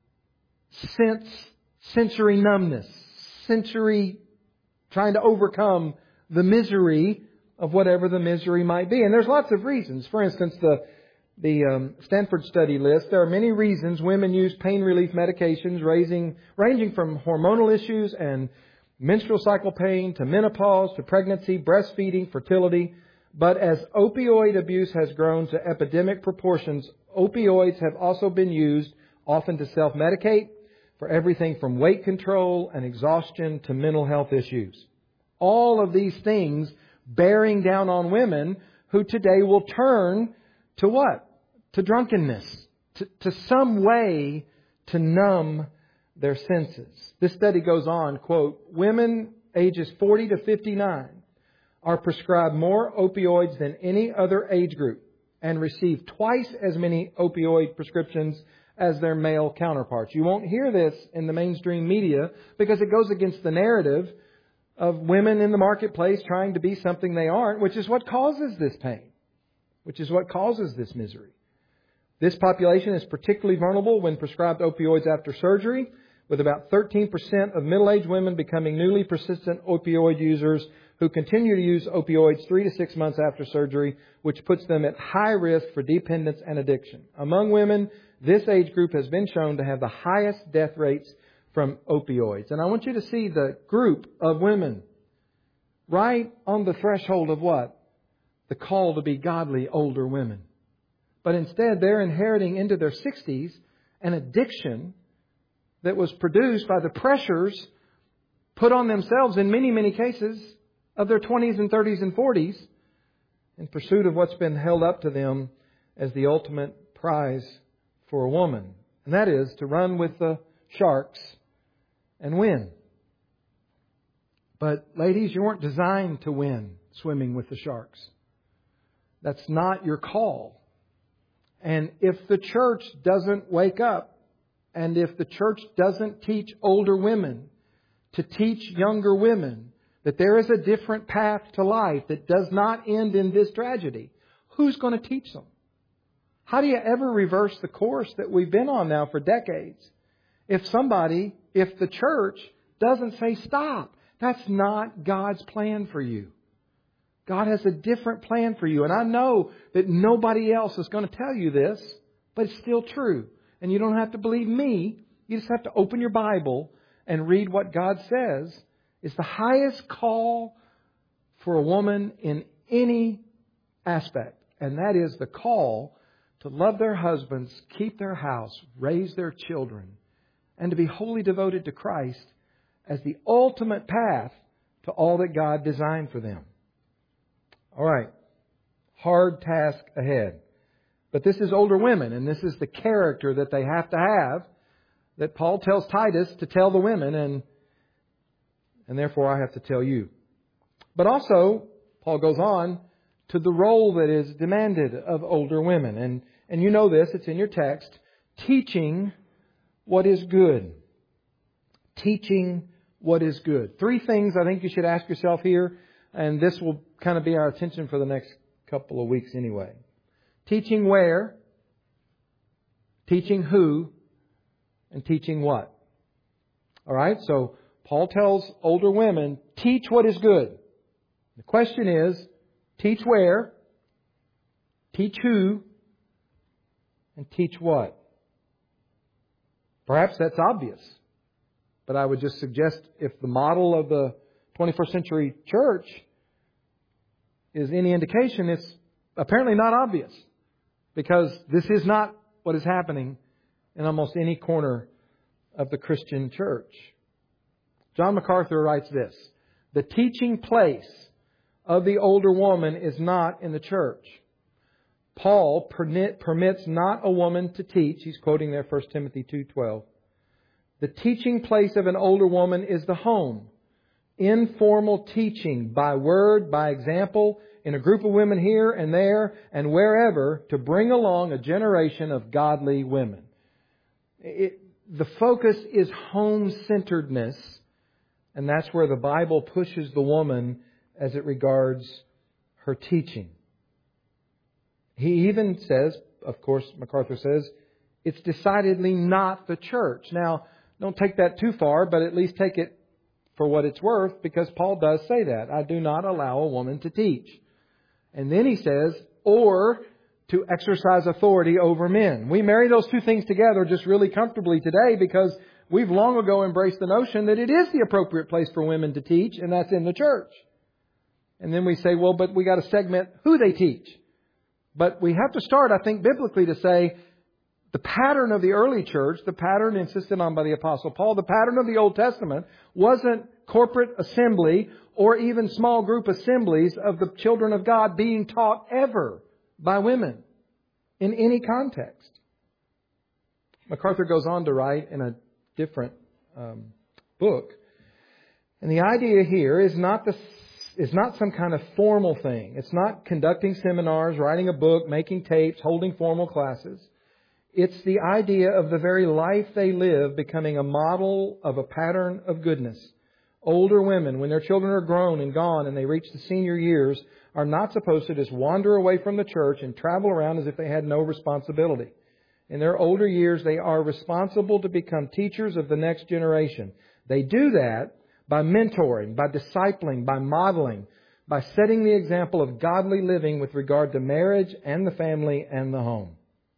Sensory numbness. Trying to overcome the misery of whatever the misery might be. And there's lots of reasons. For instance, the Stanford study list, there are many reasons women use pain relief medications ranging from hormonal issues and menstrual cycle pain to menopause to pregnancy, breastfeeding, fertility. But as opioid abuse has grown to epidemic proportions, opioids have also been used often to self-medicate for everything from weight control and exhaustion to mental health issues. All of these things bearing down on women who today will turn to what? To drunkenness. To some way to numb their senses. This study goes on, quote, women ages 40 to 59 are prescribed more opioids than any other age group and receive twice as many opioid prescriptions as their male counterparts. You won't hear this in the mainstream media because it goes against the narrative of women in the marketplace trying to be something they aren't, which is what causes this pain, which is what causes this misery. This population is particularly vulnerable when prescribed opioids after surgery, with about 13% of middle-aged women becoming newly persistent opioid users who continue to use opioids 3 to 6 months after surgery, which puts them at high risk for dependence and addiction. Among women, this age group has been shown to have the highest death rates from opioids. And I want you to see the group of women right on the threshold of what? The call to be godly older women. But instead, they're inheriting into their 60s an addiction that was produced by the pressures put on themselves in many, many cases of their 20s and 30s and 40s in pursuit of what's been held up to them as the ultimate prize for a woman. And that is to run with the sharks and win. But ladies, you weren't designed to win swimming with the sharks. That's not your call. And if the church doesn't wake up, and if the church doesn't teach older women to teach younger women that there is a different path to life that does not end in this tragedy, who's going to teach them? How do you ever reverse the course that we've been on now for decades? If the church doesn't say stop, that's not God's plan for you. God has a different plan for you. And I know that nobody else is going to tell you this, but it's still true. And you don't have to believe me. You just have to open your Bible and read what God says is the highest call for a woman in any aspect. And that is the call to love their husbands, keep their house, raise their children, and to be wholly devoted to Christ as the ultimate path to all that God designed for them. All right. Hard task ahead. But this is older women, and this is the character that they have to have that Paul tells Titus to tell the women, and therefore I have to tell you. But also, Paul goes on to the role that is demanded of older women. And you know this, it's in your text. Teaching what is good. Teaching what is good. 3 things I think you should ask yourself here, and this will kind of be our attention for the next couple of weeks anyway. Teaching where, teaching who, and teaching what. All right, so Paul tells older women, teach what is good. The question is, teach where, teach who, and teach what. Perhaps that's obvious. But I would just suggest if the model of the 21st century church is any indication, it's apparently not obvious. Because this is not what is happening in almost any corner of the Christian church. John MacArthur writes this: the teaching place of the older woman is not in the church. Paul permits not a woman to teach. He's quoting there 1 Timothy 2:12. The teaching place of an older woman is the home. Informal teaching by word, by example, in a group of women here and there and wherever to bring along a generation of godly women. The focus is home-centeredness, and that's where the Bible pushes the woman as it regards her teaching. He even says, of course, MacArthur says, it's decidedly not the church. Now, don't take that too far, but at least take it for what it's worth, because Paul does say that. I do not allow a woman to teach. And then he says, or to exercise authority over men. We marry those 2 things together just really comfortably today because we've long ago embraced the notion that it is the appropriate place for women to teach, and that's in the church. And then we say, well, but we got to segment who they teach. But we have to start, I think, biblically to say the pattern of the early church, the pattern insisted on by the Apostle Paul, the pattern of the Old Testament wasn't corporate assembly or even small group assemblies of the children of God being taught ever by women in any context. MacArthur goes on to write in a different book, and the idea here is not some kind of formal thing. It's not conducting seminars, writing a book, making tapes, holding formal classes. It's the idea of the very life they live becoming a model of a pattern of goodness. Older women, when their children are grown and gone and they reach the senior years, are not supposed to just wander away from the church and travel around as if they had no responsibility. In their older years, they are responsible to become teachers of the next generation. They do that by mentoring, by discipling, by modeling, by setting the example of godly living with regard to marriage and the family and the home.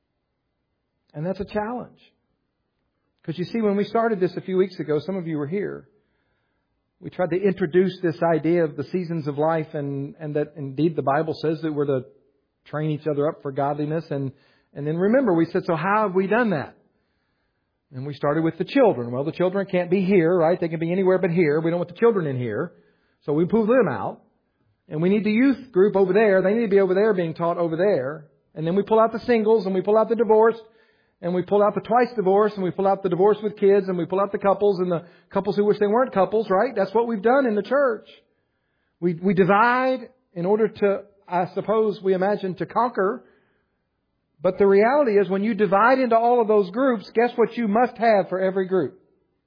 And that's a challenge. Because you see, when we started this a few weeks ago, some of you were here. We tried to introduce this idea of the seasons of life and that indeed the Bible says that we're to train each other up for godliness. And then remember, we said, so how have we done that? And we started with the children. Well, the children can't be here, right? They can be anywhere but here. We don't want the children in here. So we move them out. And we need the youth group over there. They need to be over there being taught over there. And then we pull out the singles, and we pull out the divorced, and we pull out the twice divorced, and we pull out the divorce with kids, and we pull out the couples and the couples who wish they weren't couples, right? That's what we've done in the church. We divide in order to, I suppose, we imagine, to conquer. But the reality is when you divide into all of those groups, guess what you must have for every group?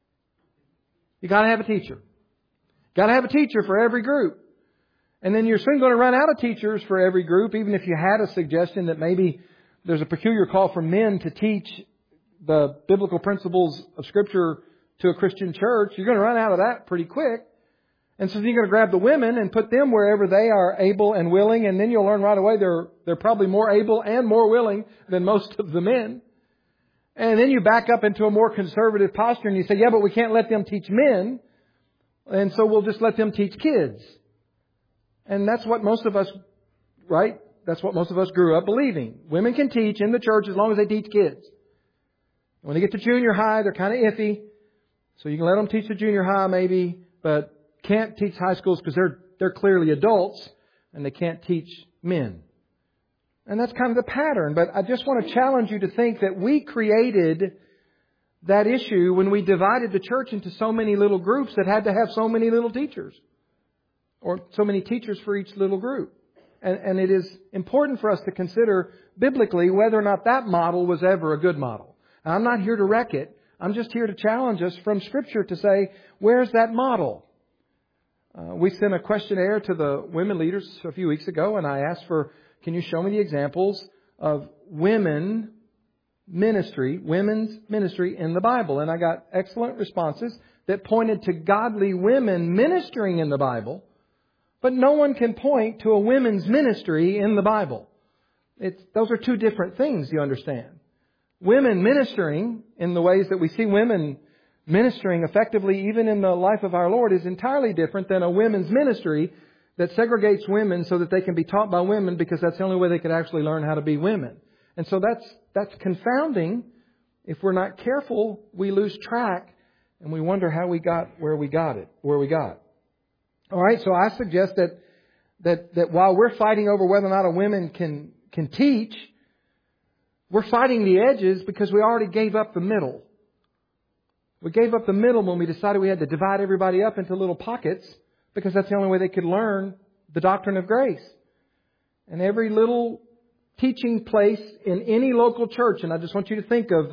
You got to have a teacher. Got to have a teacher for every group. And then you're soon going to run out of teachers for every group, even if you had a suggestion that maybe there's a peculiar call for men to teach the biblical principles of Scripture to a Christian church. You're going to run out of that pretty quick. And so you're going to grab the women and put them wherever they are able and willing, and then you'll learn right away they're probably more able and more willing than most of the men. And then you back up into a more conservative posture and you say, yeah, but we can't let them teach men, and so we'll just let them teach kids. And that's what most of us, right? That's what most of us grew up believing. Women can teach in the church as long as they teach kids. When they get to junior high, they're kind of iffy. So you can let them teach the junior high maybe, but can't teach high schools because they're clearly adults and they can't teach men. And that's kind of the pattern. But I just want to challenge you to think that we created that issue when we divided the church into so many little groups that had to have so many little teachers, or so many teachers for each little group. And it is important for us to consider biblically whether or not that model was ever a good model. And I'm not here to wreck it. I'm just here to challenge us from Scripture to say, where's that model? We sent a questionnaire to the women leaders a few weeks ago, and I asked for, can you show me the examples of women's ministry in the Bible? And I got excellent responses that pointed to godly women ministering in the Bible, but no one can point to a women's ministry in the Bible. Those are two different things, you understand. Women ministering in the ways that we see women ministering effectively even in the life of our Lord is entirely different than a women's ministry that segregates women so that they can be taught by women because that's the only way they could actually learn how to be women. And so that's confounding. If we're not careful, we lose track and we wonder how we got where we got. All right, so I suggest that while we're fighting over whether or not a woman can teach, we're fighting the edges because we already gave up the middle. We gave up the middle when we decided we had to divide everybody up into little pockets because that's the only way they could learn the doctrine of grace. And every little teaching place in any local church, and I just want you to think of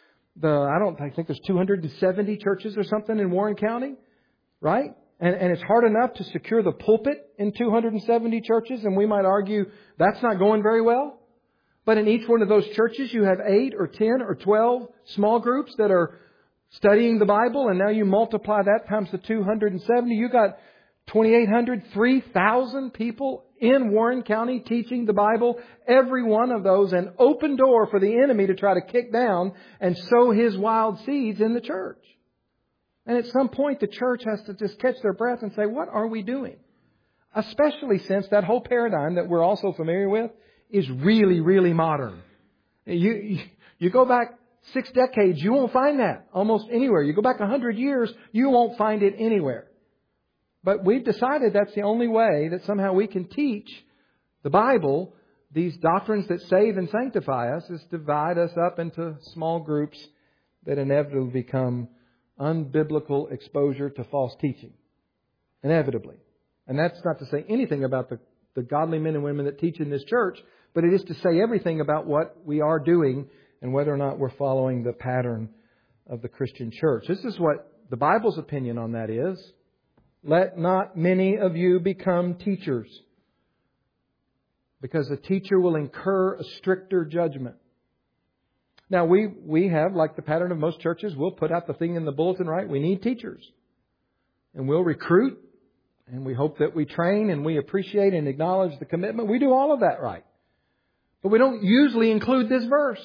I think there's 270 churches or something in Warren County, right? And it's hard enough to secure the pulpit in 270 churches, and we might argue that's not going very well. But in each one of those churches, you have 8 or 10 or 12 small groups that are studying the Bible, and now you multiply that times the 270. You got 2,800, 3,000 people in Warren County teaching the Bible. Every one of those an open door for the enemy to try to kick down and sow his wild seeds in the church. And at some point, the church has to just catch their breath and say, what are we doing? Especially since that whole paradigm that we're also familiar with is really, really modern. You go back 6 decades, you won't find that almost anywhere. You go back 100 years, you won't find it anywhere. But we've decided that's the only way that somehow we can teach the Bible, these doctrines that save and sanctify us, is divide us up into small groups that inevitably become unbiblical exposure to false teaching. Inevitably. And that's not to say anything about the godly men and women that teach in this church, but it is to say everything about what we are doing and whether or not we're following the pattern of the Christian church. This is what the Bible's opinion on that is. Let not many of you become teachers, because a teacher will incur a stricter judgment. Now, we have, like the pattern of most churches, we'll put out the thing in the bulletin, right? We need teachers. And we'll recruit, and we hope that we train, and we appreciate and acknowledge the commitment. We do all of that right. But we don't usually include this verse.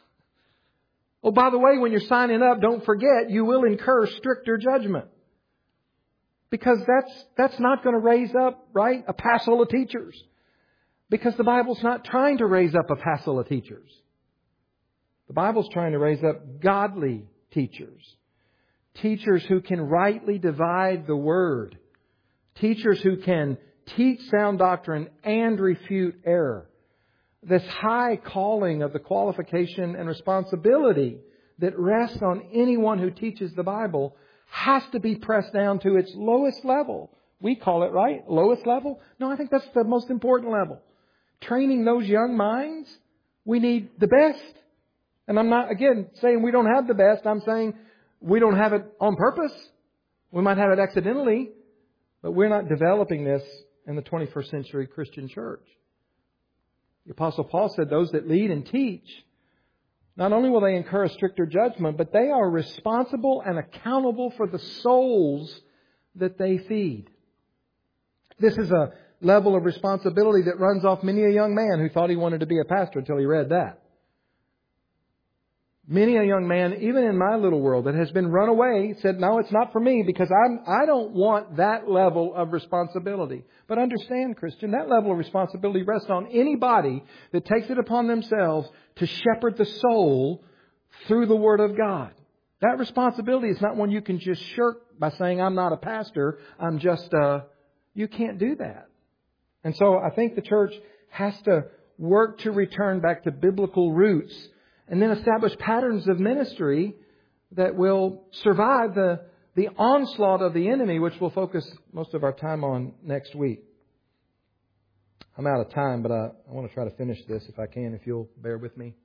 Oh, by the way, when you're signing up, don't forget you will incur stricter judgment. Because that's not going to raise up, right, a passel of teachers. Because the Bible's not trying to raise up a passel of teachers. The Bible's trying to raise up godly teachers. Teachers who can rightly divide the Word. Teachers who can teach sound doctrine and refute error. this high calling of the qualification and responsibility that rests on anyone who teaches the Bible has to be pressed down to its lowest level. We call it, right? Lowest level? No, I think that's the most important level. Training those young minds, we need the best. And I'm not, again, saying we don't have the best. I'm saying we don't have it on purpose. We might have it accidentally, but we're not developing this in the 21st century Christian church. The Apostle Paul said those that lead and teach, not only will they incur a stricter judgment, but they are responsible and accountable for the souls that they feed. This is a level of responsibility that runs off many a young man who thought he wanted to be a pastor until he read that. Many a young man, even in my little world, that has been run away, said, no, it's not for me because I don't want that level of responsibility. But understand, Christian, that level of responsibility rests on anybody that takes it upon themselves to shepherd the soul through the Word of God. That responsibility is not one you can just shirk by saying, I'm not a pastor, I'm just you can't do that. And so I think the church has to work to return back to biblical roots and then establish patterns of ministry that will survive the onslaught of the enemy, which we'll focus most of our time on next week. I'm out of time, but I want to try to finish this if I can, if you'll bear with me.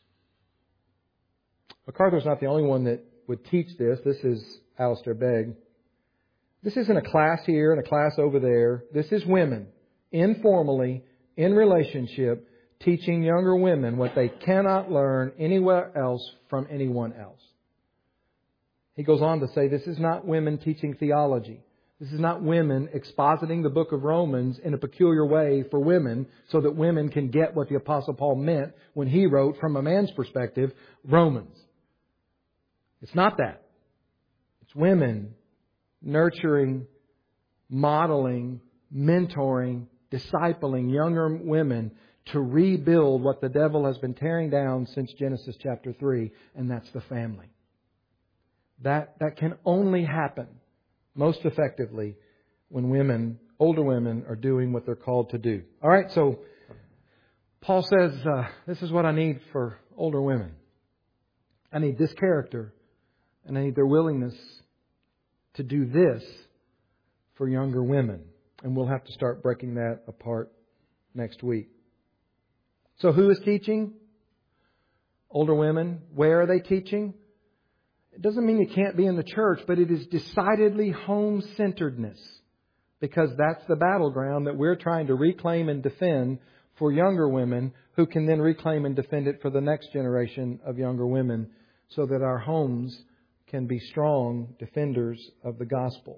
MacArthur's not the only one that would teach this. This is Alistair Begg. This isn't a class here and a class over there. This is women, informally, in relationship, teaching younger women what they cannot learn anywhere else from anyone else. He goes on to say this is not women teaching theology. This is not women expositing the book of Romans in a peculiar way for women so that women can get what the Apostle Paul meant when he wrote, from a man's perspective, Romans. It's not that. It's women nurturing, modeling, mentoring, discipling younger women to rebuild what the devil has been tearing down since Genesis chapter 3, and that's the family. That can only happen most effectively when women, older women, are doing what they're called to do. All right, so Paul says, this is what I need for older women. I need this character, and I need their willingness to do this for younger women. And we'll have to start breaking that apart next week. So who is teaching? Older women. Where are they teaching? It doesn't mean you can't be in the church, but it is decidedly home-centeredness, because that's the battleground that we're trying to reclaim and defend for younger women, who can then reclaim and defend it for the next generation of younger women, so that our homes can be strong defenders of the gospel.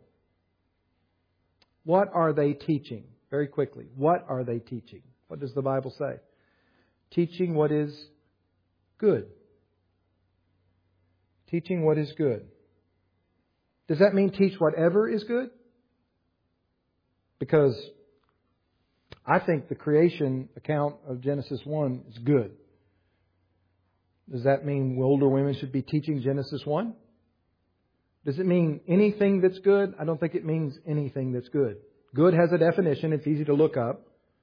What are they teaching? Very quickly, what are they teaching? What does the Bible say? Teaching what is good. Teaching what is good. Does that mean teach whatever is good? Because I think the creation account of Genesis 1 is good. Does that mean older women should be teaching Genesis 1? Does it mean anything that's good? I don't think it means anything that's good. Good has a definition. It's easy to look up.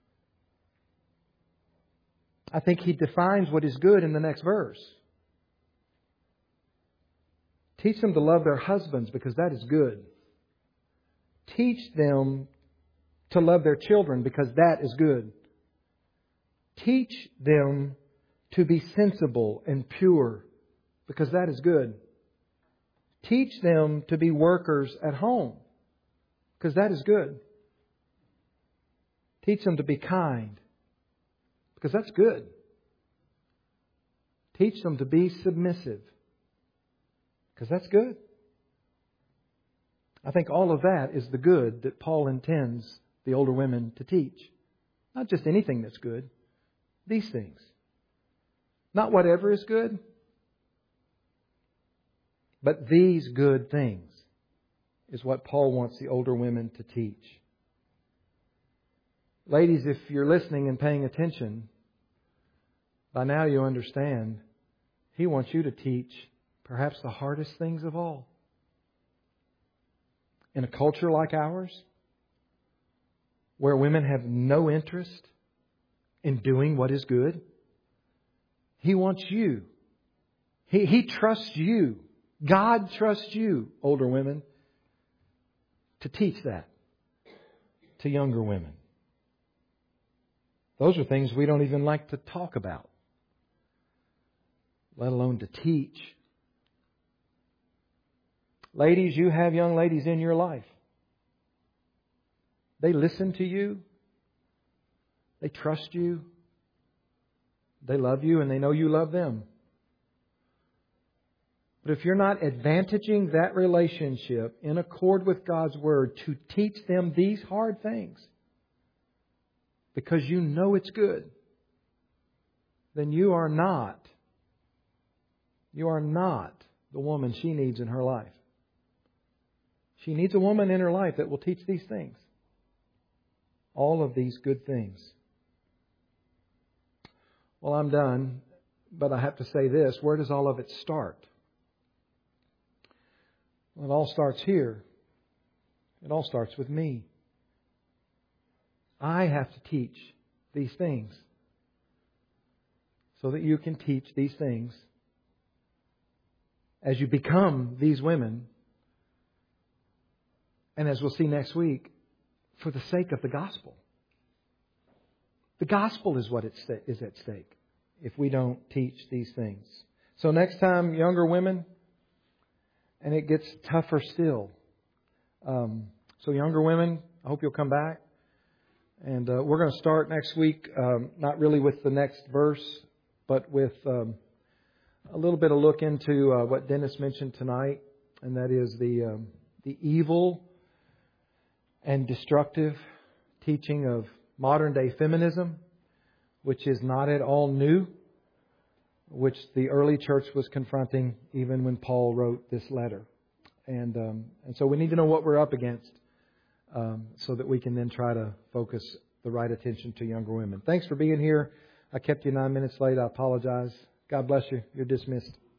I think he defines what is good in the next verse. Teach them to love their husbands because that is good. Teach them to love their children because that is good. Teach them to be sensible and pure because that is good. Teach them to be workers at home because that is good. Teach them to be kind because that's good. Teach them to be submissive because that's good. I think all of that is the good that Paul intends the older women to teach. Not just anything that's good. These things. Not whatever is good, but these good things is what Paul wants the older women to teach. Ladies, if you're listening and paying attention, by now you understand he wants you to teach perhaps the hardest things of all. In a culture like ours, where women have no interest in doing what is good. He wants you. He trusts you. God trusts you, older women, to teach that to younger women. Those are things we don't even like to talk about, let alone to teach. Ladies, you have young ladies in your life. They listen to you. They trust you. They love you and they know you love them. But if you're not advantaging that relationship in accord with God's Word to teach them these hard things because you know it's good, then you are not the woman she needs in her life. She needs a woman in her life that will teach these things. All of these good things. Well, I'm done, but I have to say this. Where does all of it start? Well, it all starts here. It all starts with me. I have to teach these things so that you can teach these things as you become these women. And as we'll see next week, for the sake of the gospel. The gospel is what is at stake if we don't teach these things. So next time, younger women, and it gets tougher still. So younger women, I hope you'll come back. And we're going to start next week, not really with the next verse, but with a little bit of look into what Dennis mentioned tonight, and that is the evil and destructive teaching of modern day feminism, which is not at all new, which the early church was confronting even when Paul wrote this letter. And so we need to know what we're up against so that we can then try to focus the right attention to younger women. Thanks for being here. I kept you 9 minutes late. I apologize. God bless you. You're dismissed.